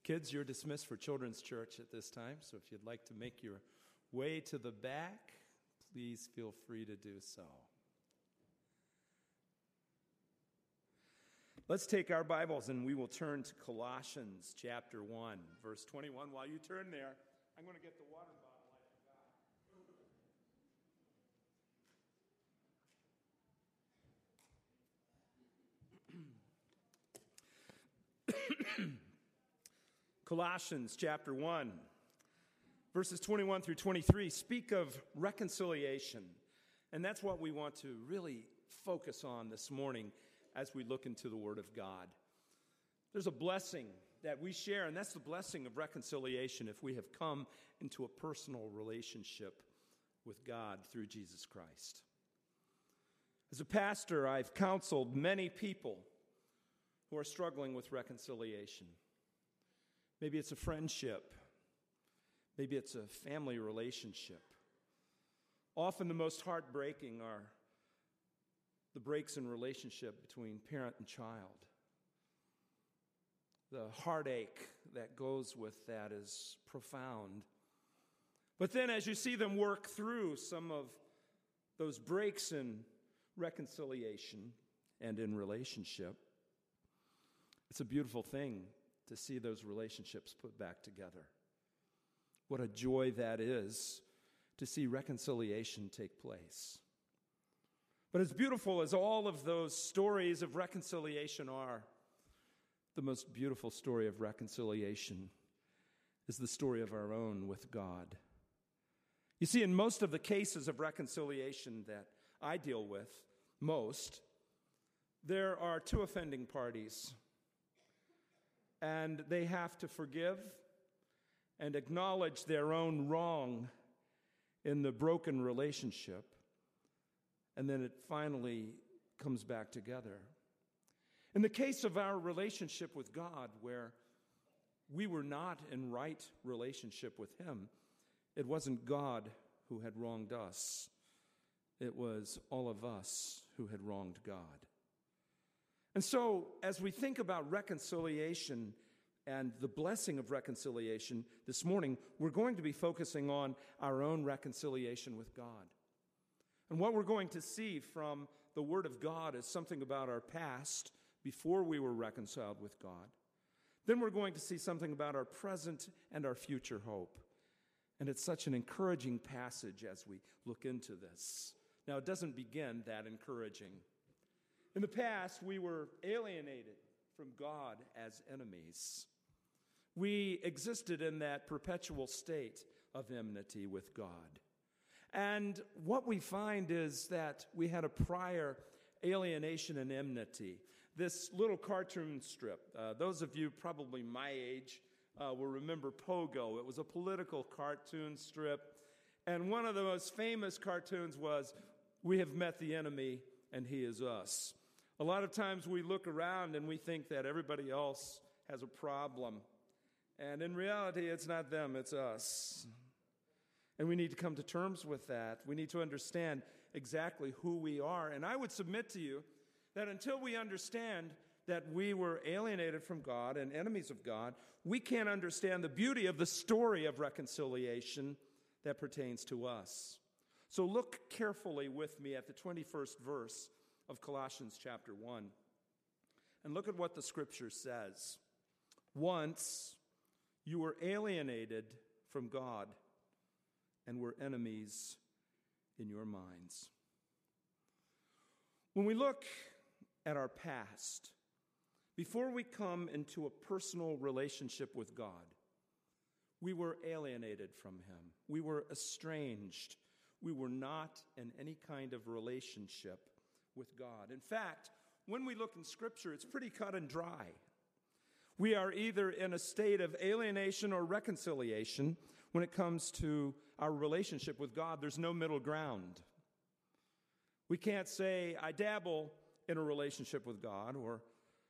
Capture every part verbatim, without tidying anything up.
Kids, you're dismissed for Children's Church at this time, so if you'd like to make your way to the back, please feel free to do so. Let's take our Bibles and we will turn to Colossians chapter one, verse twenty-one. While you turn there, I'm going to get the water bottle I forgot. Colossians chapter one, verses twenty-one through twenty-three speak of reconciliation. And that's what we want to really focus on this morning as we look into the Word of God. There's a blessing that we share, and that's the blessing of reconciliation if we have come into a personal relationship with God through Jesus Christ. As a pastor, I've counseled many people who are struggling with reconciliation. Maybe it's a friendship. Maybe it's a family relationship. Often the most heartbreaking are the breaks in relationship between parent and child. The heartache that goes with that is profound. But then as you see them work through some of those breaks in reconciliation and in relationship, it's a beautiful thing to see those relationships put back together. What a joy that is to see reconciliation take place. But as beautiful as all of those stories of reconciliation are, the most beautiful story of reconciliation is the story of our own with God. You see, in most of the cases of reconciliation that I deal with, most, there are two offending parties. And they have to forgive and acknowledge their own wrong in the broken relationship. And then it finally comes back together. In the case of our relationship with God, where we were not in right relationship with Him, it wasn't God who had wronged us. It was all of us who had wronged God. And so, as we think about reconciliation and the blessing of reconciliation this morning, we're going to be focusing on our own reconciliation with God. And what we're going to see from the Word of God is something about our past before we were reconciled with God. Then we're going to see something about our present and our future hope. And it's such an encouraging passage as we look into this. Now, it doesn't begin that encouraging. In the past, we were alienated from God as enemies. We existed in that perpetual state of enmity with God. And what we find is that we had a prior alienation and enmity. This little cartoon strip, uh, those of you probably my age uh, will remember Pogo. It was a political cartoon strip. And one of the most famous cartoons was, "We have met the enemy and he is us." A lot of times we look around and we think that everybody else has a problem. And in reality, it's not them, it's us. And we need to come to terms with that. We need to understand exactly who we are. And I would submit to you that until we understand that we were alienated from God and enemies of God, we can't understand the beauty of the story of reconciliation that pertains to us. So look carefully with me at the twenty-first verse of Colossians chapter one. And look at what the Scripture says. Once you were alienated from God and were enemies in your minds. When we look at our past, before we come into a personal relationship with God, we were alienated from Him. We were estranged. We were not in any kind of relationship with God. In fact, when we look in Scripture, it's pretty cut and dry. We are either in a state of alienation or reconciliation when it comes to our relationship with God. There's no middle ground. We can't say, I dabble in a relationship with God, or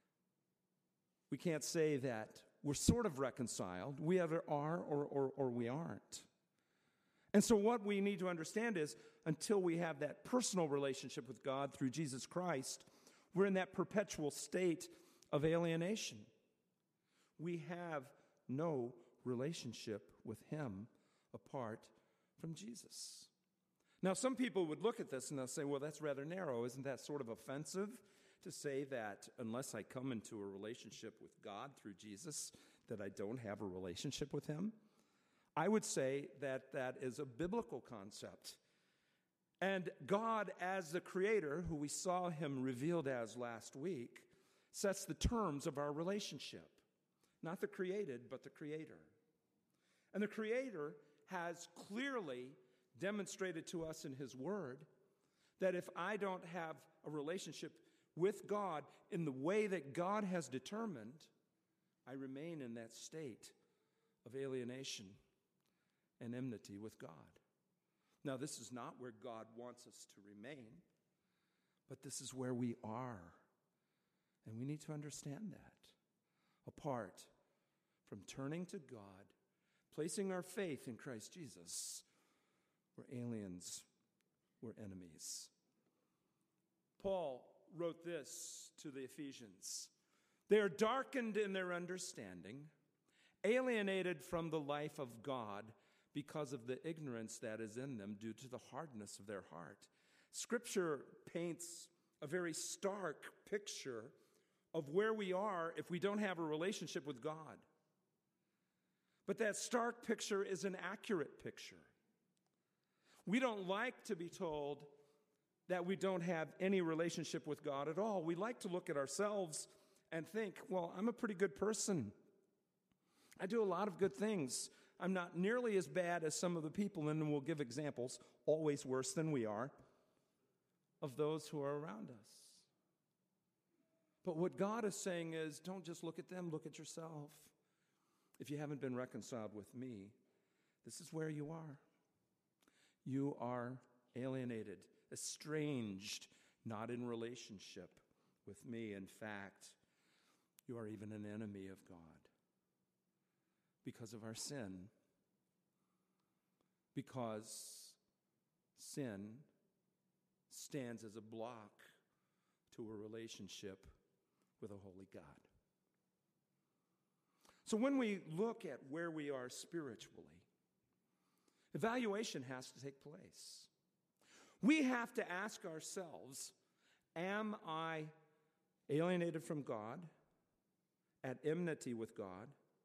we can't say that we're sort of reconciled. We either are or, or, or we aren't. And so what we need to understand is, until we have that personal relationship with God through Jesus Christ, we're in that perpetual state of alienation. We have no relationship with him apart from Jesus. Now, some people would look at this and they'll say, well, that's rather narrow. Isn't that sort of offensive to say that unless I come into a relationship with God through Jesus, that I don't have a relationship with him? I would say that that is a biblical concept. And God, as the creator, who we saw him revealed as last week, sets the terms of our relationship. Not the created, but the creator. And the creator has clearly demonstrated to us in his word that if I don't have a relationship with God in the way that God has determined, I remain in that state of alienation and enmity with God. Now, this is not where God wants us to remain, but this is where we are. And we need to understand that. Apart from turning to God, placing our faith in Christ Jesus, we're aliens, we're enemies. Paul wrote this to the Ephesians. They are darkened in their understanding, alienated from the life of God because of the ignorance that is in them due to the hardness of their heart. Scripture paints a very stark picture of where we are if we don't have a relationship with God. But that stark picture is an accurate picture. We don't like to be told that we don't have any relationship with God at all. We like to look at ourselves and think, well, I'm a pretty good person. I do a lot of good things. I'm not nearly as bad as some of the people, and then we'll give examples, always worse than we are, of those who are around us. But what God is saying is, don't just look at them, look at yourself. If you haven't been reconciled with me, this is where you are. You are alienated, estranged, not in relationship with me. In fact, you are even an enemy of God because of our sin. Because sin stands as a block to a relationship with a holy God. So when we look at where we are spiritually, evaluation has to take place. We have to ask ourselves, am I alienated from God, at enmity with God,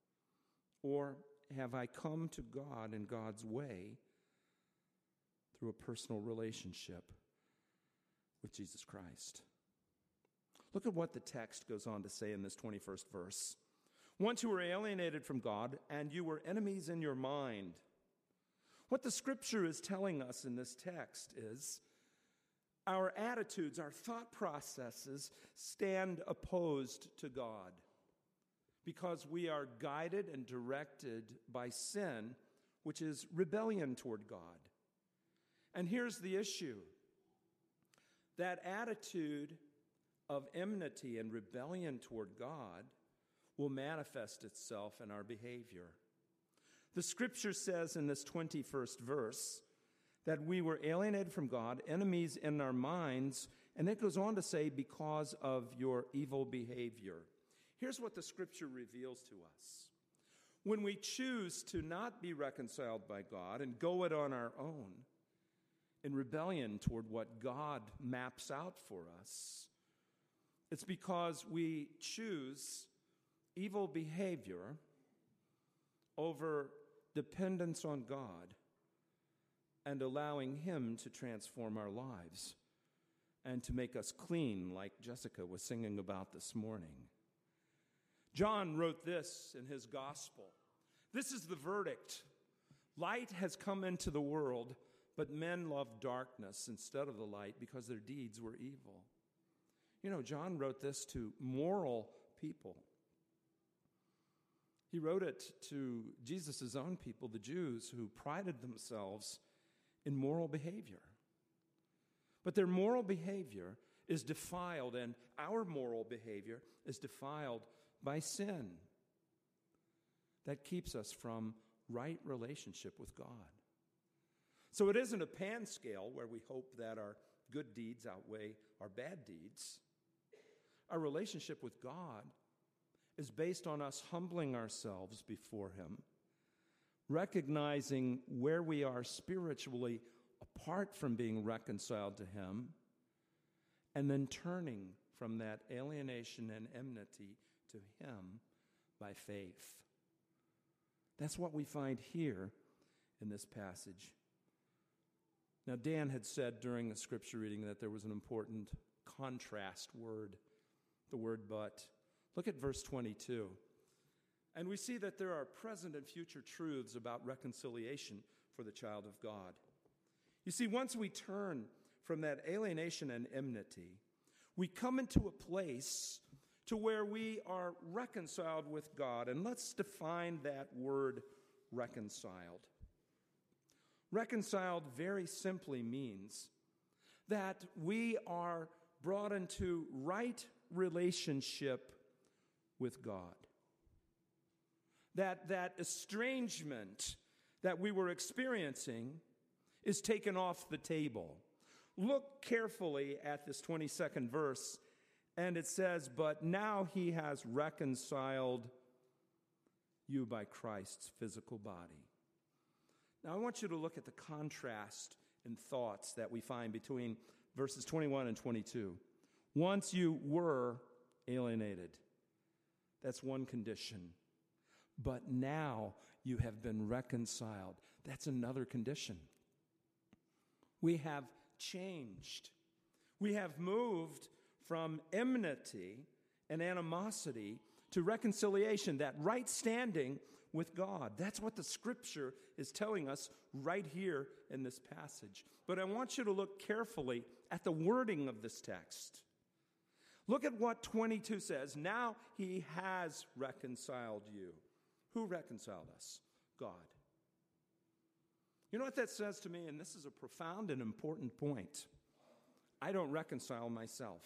or have I come to God in God's way through a personal relationship with Jesus Christ? Look at what the text goes on to say in this twenty-first verse. Once you were alienated from God, and you were enemies in your mind. What the scripture is telling us in this text is our attitudes, our thought processes stand opposed to God because we are guided and directed by sin, which is rebellion toward God. And here's the issue. That attitude of enmity and rebellion toward God will manifest itself in our behavior. The scripture says in this twenty-first verse that we were alienated from God, enemies in our minds, and it goes on to say, because of your evil behavior. Here's what the scripture reveals to us. When we choose to not be reconciled by God and go it on our own, in rebellion toward what God maps out for us, it's because we choose evil behavior over dependence on God and allowing him to transform our lives and to make us clean, like Jessica was singing about this morning. John wrote this in his gospel. This is the verdict. Light has come into the world, but men love darkness instead of the light because their deeds were evil. You know, John wrote this to moral people. He wrote it to Jesus' own people, the Jews, who prided themselves in moral behavior. But their moral behavior is defiled, and our moral behavior is defiled by sin. That keeps us from right relationship with God. So it isn't a pan scale where we hope that our good deeds outweigh our bad deeds. Our relationship with God is based on us humbling ourselves before him, recognizing where we are spiritually apart from being reconciled to him, and then turning from that alienation and enmity to him by faith. That's what we find here in this passage. Now, Dan had said during the scripture reading that there was an important contrast word, the word but. Look at verse twenty-two. And we see that there are present and future truths about reconciliation for the child of God. You see, once we turn from that alienation and enmity, we come into a place to where we are reconciled with God. And let's define that word reconciled. Reconciled very simply means that we are brought into right relationship with God. That, that estrangement that we were experiencing is taken off the table. Look carefully at this twenty-second verse, and it says, but now he has reconciled you by Christ's physical body. Now I want you to look at the contrast in thoughts that we find between verses twenty-one and twenty-two. Once you were alienated. That's one condition. But now you have been reconciled. That's another condition. We have changed. We have moved from enmity and animosity to reconciliation, that right standing with God. That's what the scripture is telling us right here in this passage. But I want you to look carefully at the wording of this text. Look at what twenty-two says. Now he has reconciled you. Who reconciled us? God. You know what that says to me? And this is a profound and important point. I don't reconcile myself.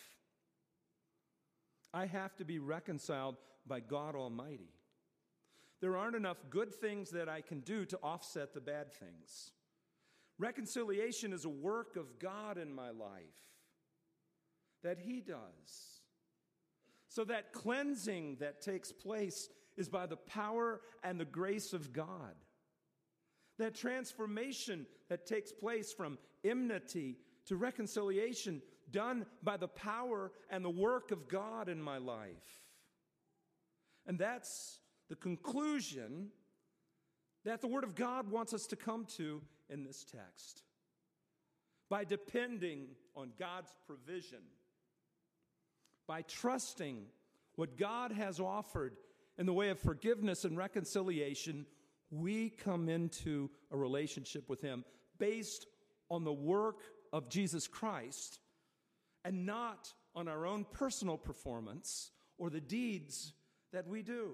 I have to be reconciled by God Almighty. There aren't enough good things that I can do to offset the bad things. Reconciliation is a work of God in my life that he does. So that cleansing that takes place is by the power and the grace of God. That transformation that takes place from enmity to reconciliation done by the power and the work of God in my life. And that's the conclusion that the Word of God wants us to come to in this text. By depending on God's provision, by trusting what God has offered in the way of forgiveness and reconciliation, we come into a relationship with him based on the work of Jesus Christ and not on our own personal performance or the deeds that we do.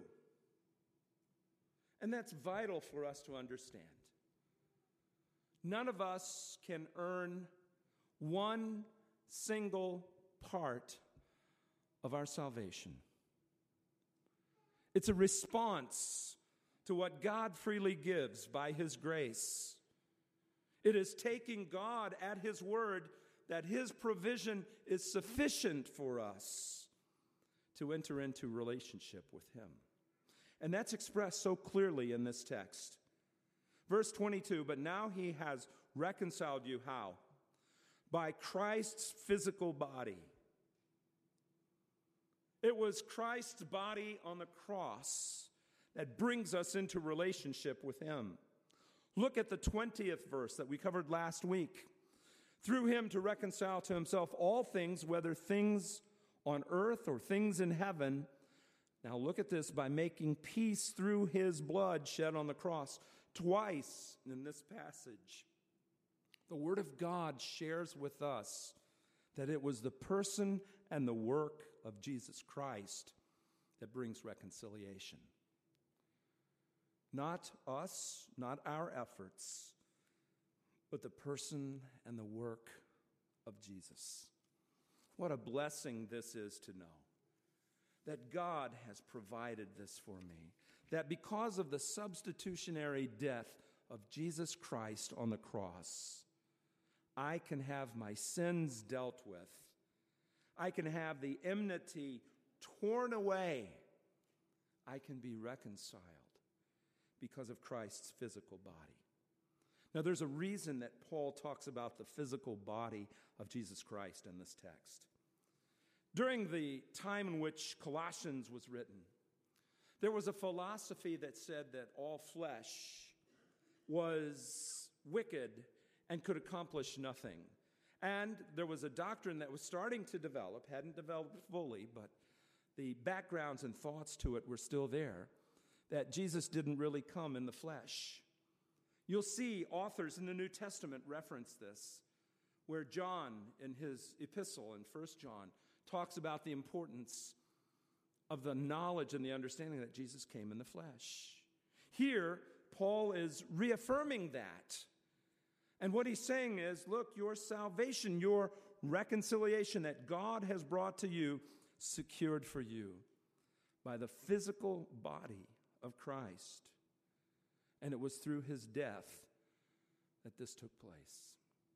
And that's vital for us to understand. None of us can earn one single part of our salvation. It's a response to what God freely gives by his grace. It is taking God at his word that his provision is sufficient for us to enter into relationship with him. And that's expressed so clearly in this text. Verse twenty-two, but now he has reconciled you how? By Christ's physical body. It was Christ's body on the cross that brings us into relationship with him. Look at the twentieth verse that we covered last week. Through him to reconcile to himself all things, whether things on earth or things in heaven. Now look at this, by making peace through his blood shed on the cross. Twice in this passage, the Word of God shares with us that it was the person and the work of Jesus Christ that brings reconciliation. Not us, not our efforts, but the person and the work of Jesus. What a blessing this is to know that God has provided this for me. That because of the substitutionary death of Jesus Christ on the cross, I can have my sins dealt with. I can have the enmity torn away I can be reconciled because of Christ's physical body. Now, there's a reason that Paul talks about the physical body of Jesus Christ in this text. During the time in which Colossians was written, there was a philosophy that said that all flesh was wicked and could accomplish nothing. And there was a doctrine that was starting to develop, hadn't developed fully, but the backgrounds and thoughts to it were still there, that Jesus didn't really come in the flesh. You'll see authors in the New Testament reference this, where John, in his epistle in First John, talks about the importance of the knowledge and the understanding that Jesus came in the flesh. Here, Paul is reaffirming that. And what he's saying is, look, your salvation, your reconciliation that God has brought to you, secured for you by the physical body of Christ. And it was through his death that this took place.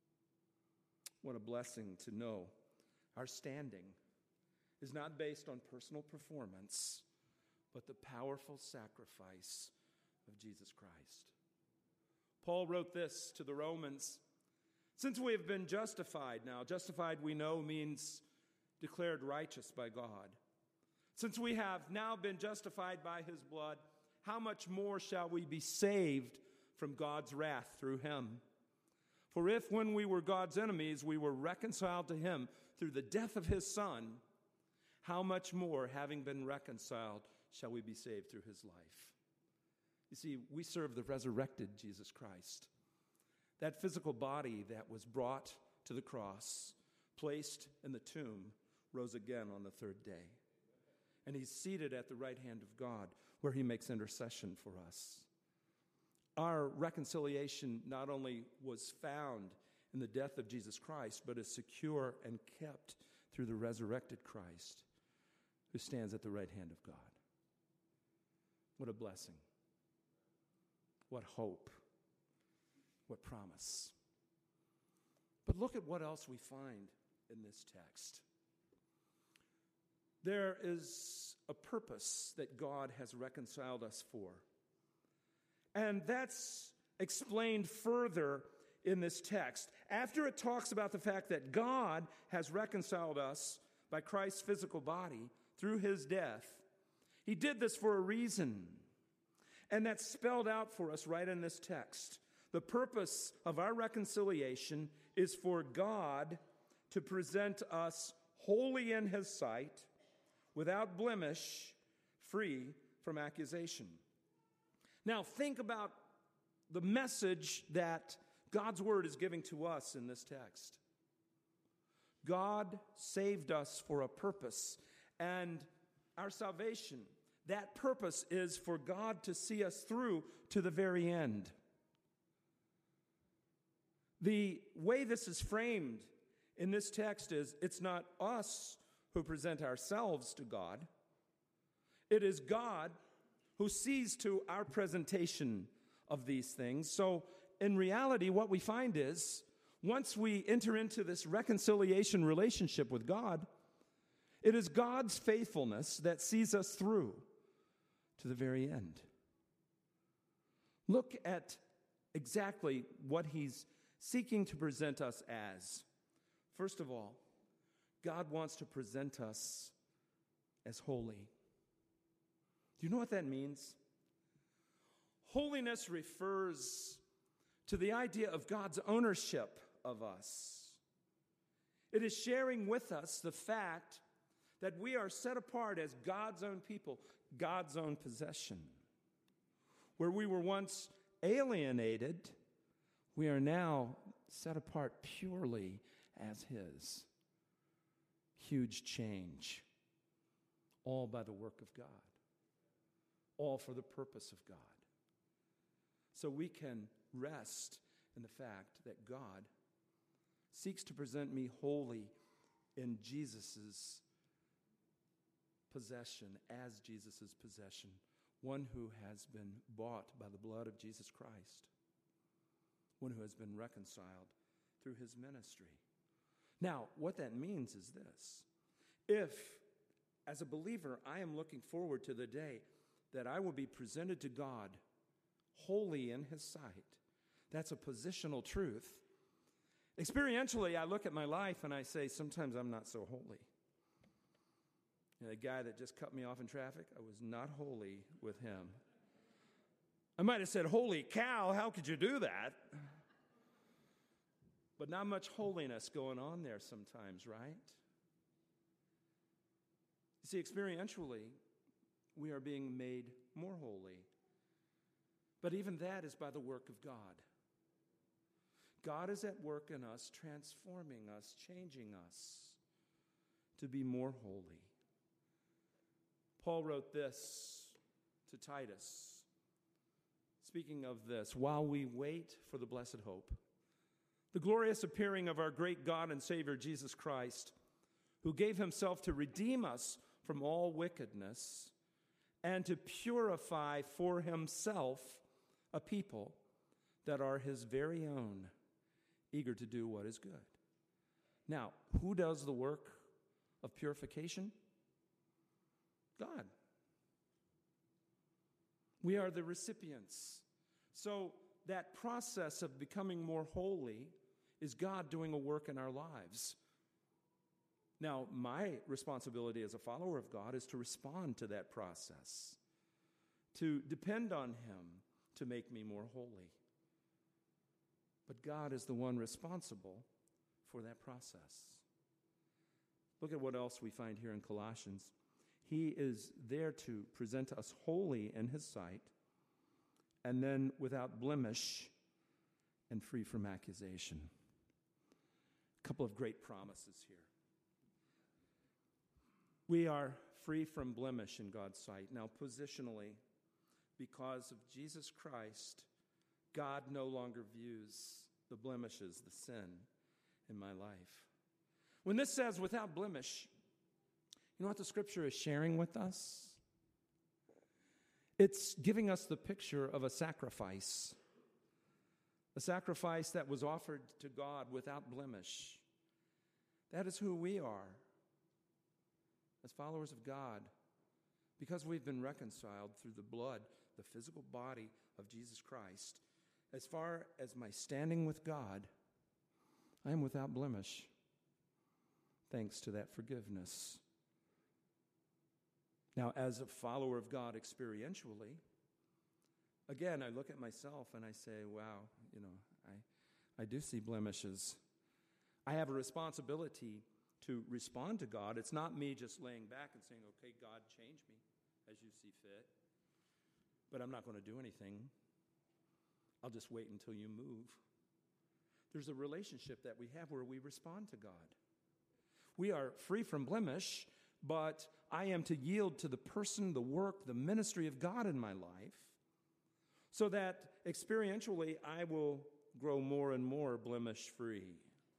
What a blessing to know our standing is not based on personal performance, but the powerful sacrifice of Jesus Christ. Paul wrote this to the Romans: since we have been justified, now justified we know means declared righteous by God. Since we have now been justified by his blood, how much more shall we be saved from God's wrath through him? For if when we were God's enemies, we were reconciled to him through the death of his Son, how much more, having been reconciled, shall we be saved through his life? You see, we serve the resurrected Jesus Christ. That physical body that was brought to the cross, placed in the tomb, rose again on the third day. And he's seated at the right hand of God, where he makes intercession for us. Our reconciliation not only was found in the death of Jesus Christ, but is secure and kept through the resurrected Christ, who stands at the right hand of God. What a blessing. What hope. What promise. But look at what else we find in this text. There is a purpose that God has reconciled us for. And that's explained further in this text. After it talks about the fact that God has reconciled us by Christ's physical body through his death, he did this for a reason. And that's spelled out for us right in this text. The purpose of our reconciliation is for God to present us holy in his sight, without blemish, free from accusation. Now, think about the message that God's word is giving to us in this text. God saved us for a purpose, and our salvation, that purpose is for God to see us through to the very end. The way this is framed in this text is it's not us who present ourselves to God. It is God who sees to our presentation of these things. So in reality, what we find is once we enter into this reconciliation relationship with God, it is God's faithfulness that sees us through to the very end. Look at exactly what he's seeking to present us as. First of all, God wants to present us as holy. Do you know what that means? Holiness refers to the idea of God's ownership of us. It is sharing with us the fact that we are set apart as God's own people, God's own possession. Where we were once alienated, we are now set apart purely as his. Huge change, all by the work of God, all for the purpose of God. So we can rest in the fact that God seeks to present me holy in Jesus' possession, as Jesus' possession, one who has been bought by the blood of Jesus Christ, one who has been reconciled through his ministry. Now, what that means is this. If, as a believer, I am looking forward to the day that I will be presented to God holy in his sight. That's a positional truth. Experientially, I look at my life and I say, sometimes I'm not so holy. You know, the guy that just cut me off in traffic, I was not holy with him. I might have said, holy cow, how could you do that? But not much holiness going on there sometimes, right? You see, experientially, we are being made more holy. But even that is by the work of God. God is at work in us, transforming us, changing us to be more holy. Paul wrote this to Titus, speaking of this, while we wait for the blessed hope, the glorious appearing of our great God and Savior Jesus Christ, who gave himself to redeem us from all wickedness and to purify for himself a people that are his very own, eager to do what is good. Now, who does the work of purification? God. We are the recipients. So that process of becoming more holy is God doing a work in our lives. Now, my responsibility as a follower of God is to respond to that process, to depend on him to make me more holy. But God is the one responsible for that process. Look at what else we find here in Colossians. He is there to present us holy in his sight, and then without blemish and free from accusation. A couple of great promises here. We are free from blemish in God's sight. Now, positionally, because of Jesus Christ, God no longer views the blemishes, the sin in my life. When this says without blemish, you know what the scripture is sharing with us? It's giving us the picture of a sacrifice. A sacrifice that was offered to God without blemish. That is who we are as followers of God, because we've been reconciled through the blood, the physical body of Jesus Christ. As far as my standing with God, I am without blemish, thanks to that forgiveness. Now, as a follower of God experientially, again, I look at myself and I say, wow, you know, I, I do see blemishes. I have a responsibility to respond to God. It's not me just laying back and saying, okay, God, change me as you see fit. But I'm not going to do anything. I'll just wait until you move. There's a relationship that we have where we respond to God. We are free from blemish, but I am to yield to the person, the work, the ministry of God in my life, so that experientially I will grow more and more blemish-free.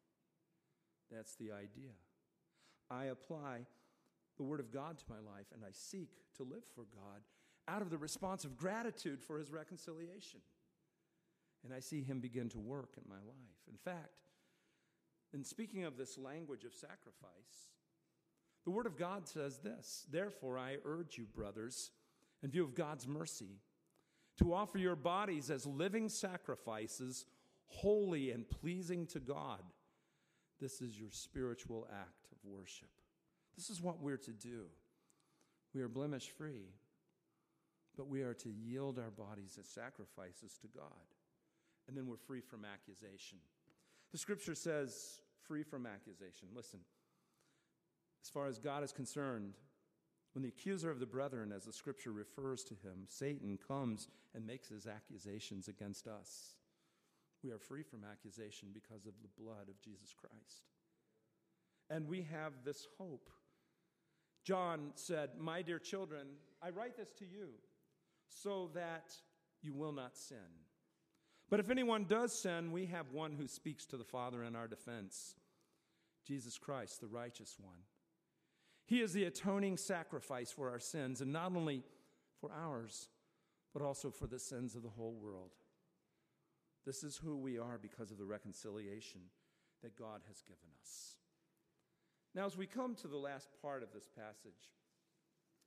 That's the idea. I apply the Word of God to my life, and I seek to live for God out of the response of gratitude for his reconciliation. And I see him begin to work in my life. In fact, in speaking of this language of sacrifice, the Word of God says this, therefore I urge you, brothers, in view of God's mercy, to offer your bodies as living sacrifices, holy and pleasing to God. This is your spiritual act of worship. This is what we're to do. We are blemish-free, but we are to yield our bodies as sacrifices to God. And then we're free from accusation. The scripture says, free from accusation. Listen, as far as God is concerned, when the accuser of the brethren, as the scripture refers to him, Satan, comes and makes his accusations against us, we are free from accusation because of the blood of Jesus Christ. And we have this hope. John said, my dear children, I write this to you so that you will not sin. But if anyone does sin, we have one who speaks to the Father in our defense, Jesus Christ, the righteous one. He is the atoning sacrifice for our sins, and not only for ours, but also for the sins of the whole world. This is who we are because of the reconciliation that God has given us. Now, as we come to the last part of this passage,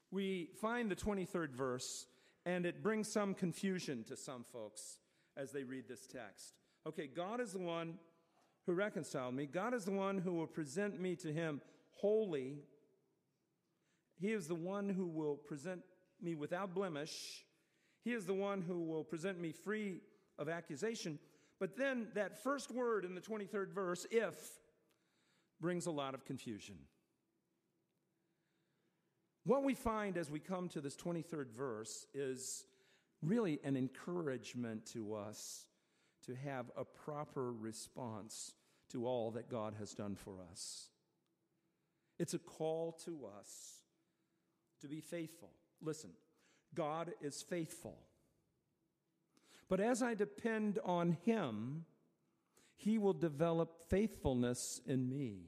we find the twenty-third verse, and it brings some confusion to some folks as they read this text. Okay, God is the one who reconciled me. God is the one who will present me to him holy. He is the one who will present me without blemish. He is the one who will present me free of accusation. But then that first word in the twenty-third verse, if, brings a lot of confusion. What we find as we come to this twenty-third verse is really an encouragement to us to have a proper response to all that God has done for us. It's a call to us to be faithful. Listen, God is faithful. But as I depend on him, he will develop faithfulness in me.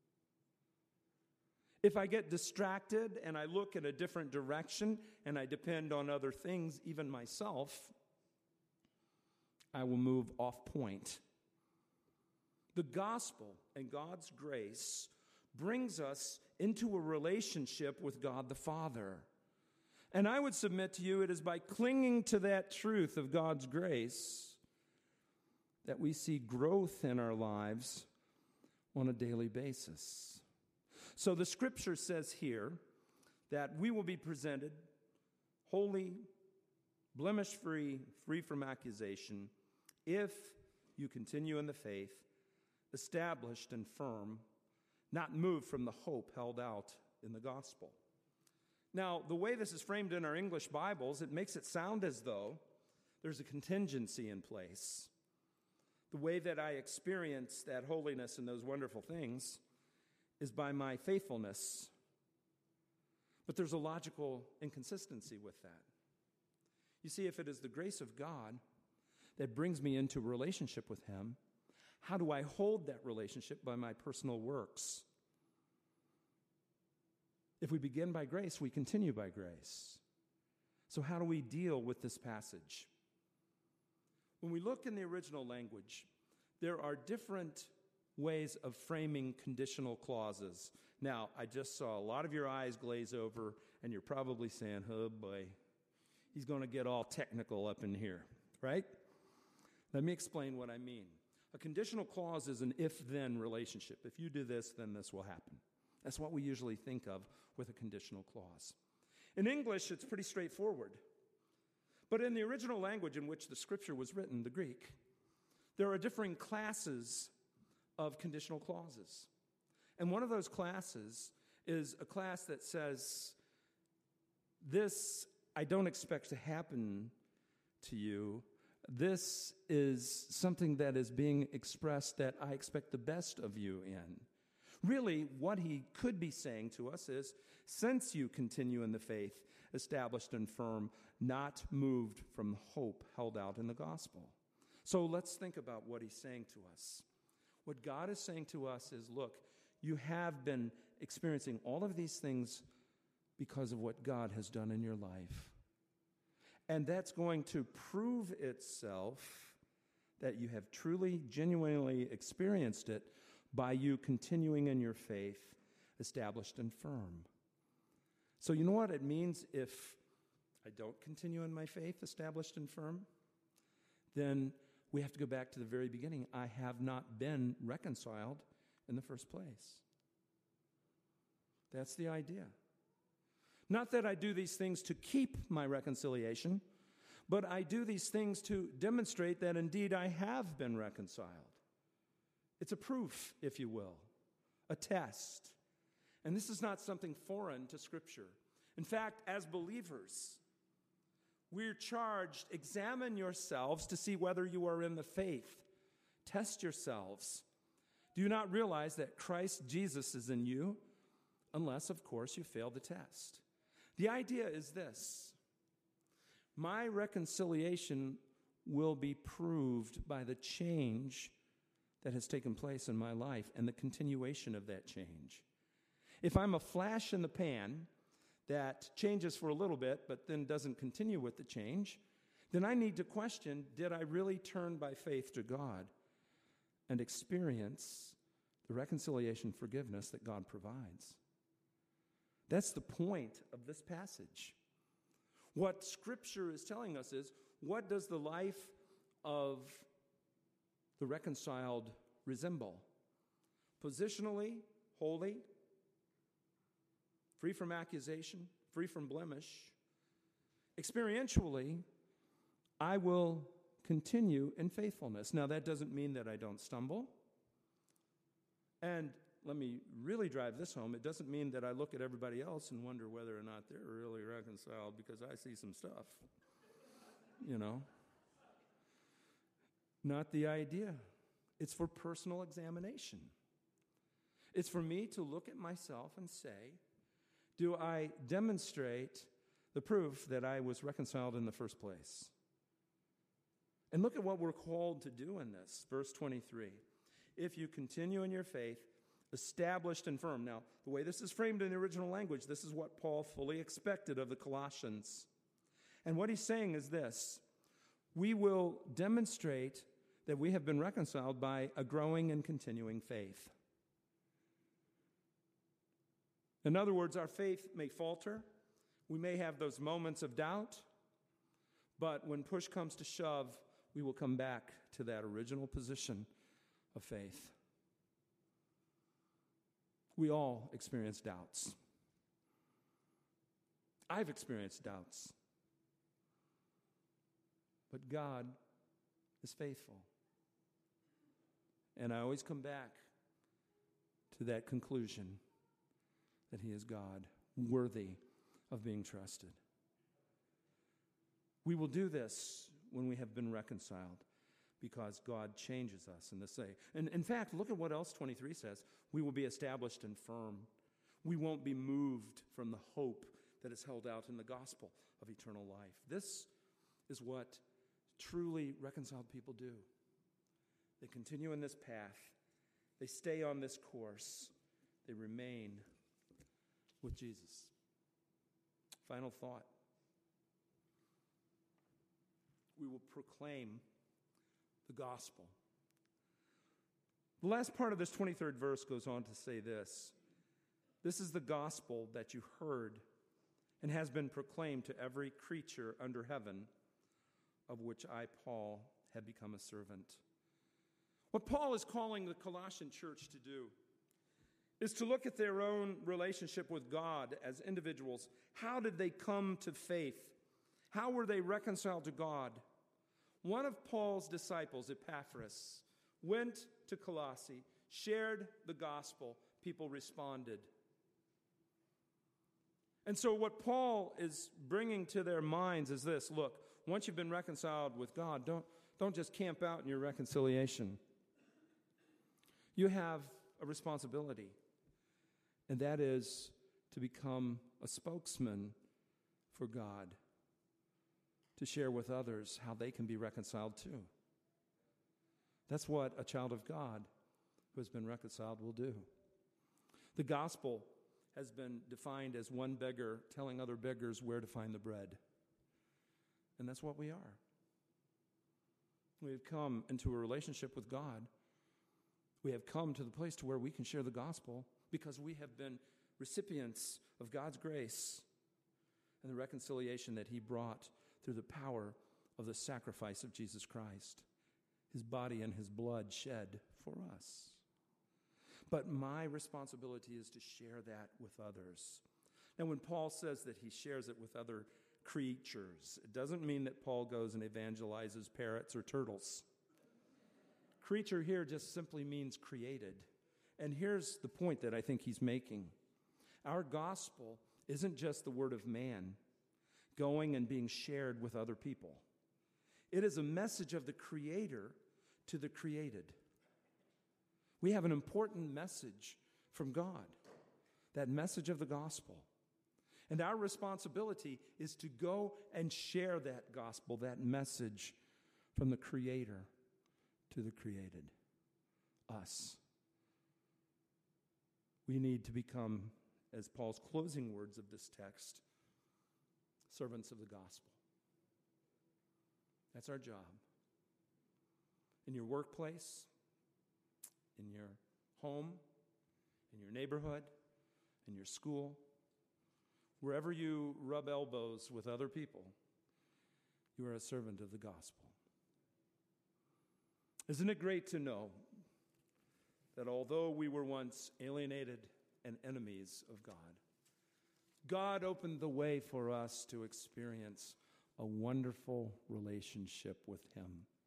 If I get distracted and I look in a different direction and I depend on other things, even myself, I will move off point. The gospel and God's grace brings us into a relationship with God the Father. And I would submit to you, it is by clinging to that truth of God's grace that we see growth in our lives on a daily basis. So the scripture says here that we will be presented holy, blemish-free, free from accusation, if you continue in the faith, established and firm, not moved from the hope held out in the gospel. Now, the way this is framed in our English Bibles, it makes it sound as though there's a contingency in place. The way that I experience that holiness and those wonderful things is by my faithfulness. But there's a logical inconsistency with that. You see, if it is the grace of God that brings me into a relationship with him, how do I hold that relationship? By my personal works. If we begin by grace, we continue by grace. So how do we deal with this passage? When we look in the original language, there are different ways of framing conditional clauses. Now, I just saw a lot of your eyes glaze over, and you're probably saying, oh boy, he's going to get all technical up in here, right? Let me explain what I mean. A conditional clause is an if-then relationship. If you do this, then this will happen. That's what we usually think of with a conditional clause. In English, it's pretty straightforward. But in the original language in which the scripture was written, the Greek, there are differing classes of conditional clauses. And one of those classes is a class that says, this I don't expect to happen to you. This is something that is being expressed that I expect the best of you in. Really, what he could be saying to us is, since you continue in the faith, established and firm, not moved from hope held out in the gospel. So let's think about what he's saying to us. What God is saying to us is, look, you have been experiencing all of these things because of what God has done in your life. And that's going to prove itself that you have truly, genuinely experienced it by you continuing in your faith, established and firm. So you know what it means if I don't continue in my faith, established and firm? Then we have to go back to the very beginning. I have not been reconciled in the first place. That's the idea. Not that I do these things to keep my reconciliation, but I do these things to demonstrate that indeed I have been reconciled. It's a proof, if you will, a test. And this is not something foreign to Scripture. In fact, as believers, we're charged, examine yourselves to see whether you are in the faith. Test yourselves. Do you not realize that Christ Jesus is in you? Unless, of course, you fail the test. The idea is this. My reconciliation will be proved by the change that has taken place in my life and the continuation of that change. If I'm a flash in the pan that changes for a little bit but then doesn't continue with the change, then I need to question, did I really turn by faith to God and experience the reconciliation, forgiveness that God provides? That's the point of this passage. What Scripture is telling us is, what does the life of the reconciled resemble? Positionally, holy, free from accusation, free from blemish. Experientially, I will continue in faithfulness. Now, that doesn't mean that I don't stumble. And let me really drive this home. It doesn't mean that I look at everybody else and wonder whether or not they're really reconciled because I see some stuff. You know? Not the idea. It's for personal examination. It's for me to look at myself and say, do I demonstrate the proof that I was reconciled in the first place? And look at what we're called to do in this. Verse twenty-three. If you continue in your faith, established and firm. Now, the way this is framed in the original language, this is what Paul fully expected of the Colossians. And what he's saying is this: we will demonstrate that we have been reconciled by a growing and continuing faith. In other words, our faith may falter. We may have those moments of doubt. But when push comes to shove, we will come back to that original position of faith. We all experience doubts. I've experienced doubts. But God is faithful. And I always come back to that conclusion that He is God, worthy of being trusted. We will do this when we have been reconciled, because God changes us in this way. And in fact, look at what else twenty-three says. We will be established and firm. We won't be moved from the hope that is held out in the gospel of eternal life. This is what truly reconciled people do. They continue in this path. They stay on this course. They remain with Jesus. Final thought. We will proclaim the gospel. The last part of this twenty-third verse goes on to say this: this is the gospel that you heard and has been proclaimed to every creature under heaven, of which I, Paul, have become a servant. What Paul is calling the Colossian church to do is to look at their own relationship with God as individuals. How did they come to faith? How were they reconciled to God? One of Paul's disciples, Epaphras, went to Colossae, shared the gospel. People responded. And so what Paul is bringing to their minds is this: look, once you've been reconciled with God, don't, don't just camp out in your reconciliation. You have a responsibility, and that is to become a spokesman for God, to share with others how they can be reconciled too. That's what a child of God who has been reconciled will do. The gospel has been defined as one beggar telling other beggars where to find the bread. And that's what we are. We have come into a relationship with God. We have come to the place to where we can share the gospel because we have been recipients of God's grace and the reconciliation that He brought through the power of the sacrifice of Jesus Christ, His body and His blood shed for us. But my responsibility is to share that with others. And when Paul says that he shares it with other creatures, it doesn't mean that Paul goes and evangelizes parrots or turtles. Creature here just simply means created. And here's the point that I think he's making. Our gospel isn't just the word of man going and being shared with other people. It is a message of the Creator to the created. We have an important message from God, that message of the gospel. And our responsibility is to go and share that gospel, that message from the Creator to the created, us. We need to become, as Paul's closing words of this text, servants of the gospel. That's our job. In your workplace, in your home, in your neighborhood, in your school, Wherever you rub elbows with other people, you are a servant of the gospel. Isn't it great to know that although we were once alienated and enemies of God, God opened the way for us to experience a wonderful relationship with him.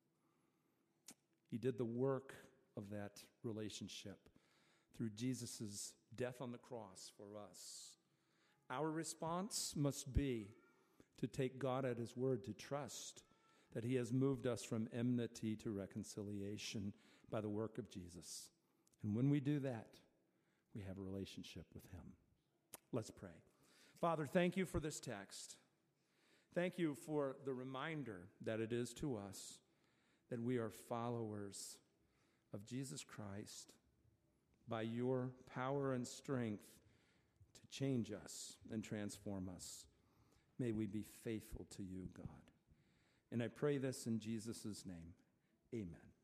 He did the work of that relationship through Jesus' death on the cross for us. Our response must be to take God at his word, to trust that he has moved us from enmity to reconciliation by the work of Jesus. And when we do that, we have a relationship with him. Let's pray. Father, thank you for this text. Thank you for the reminder that it is to us that we are followers of Jesus Christ by your power and strength to change us and transform us. May we be faithful to you, God. And I pray this in Jesus' name. Amen.